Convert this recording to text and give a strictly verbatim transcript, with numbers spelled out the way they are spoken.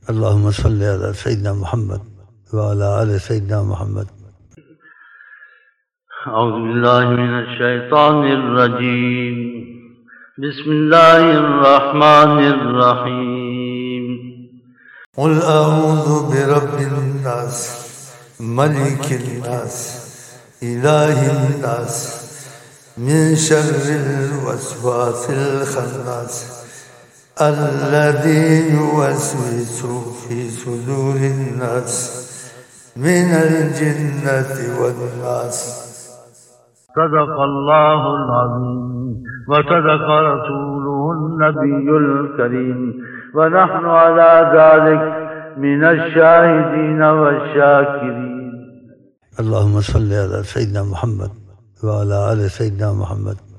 اللهم صل على سيدنا محمد وعلى آل سيدنا محمد. أعوذ بالله من الشيطان الرجيم. بسم الله الرحمن الرحيم. قل أعوذ برب الناس ملك الناس إله الناس من شر الوسواس الخناس الذي يوسوس في صدور الناس من الجنة والناس. صدق الله العظيم وصدق رسوله النبي الكريم، ونحن على ذلك من الشاهدين والشاكرين. اللهم صل على سيدنا محمد وعلى آل سيدنا محمد.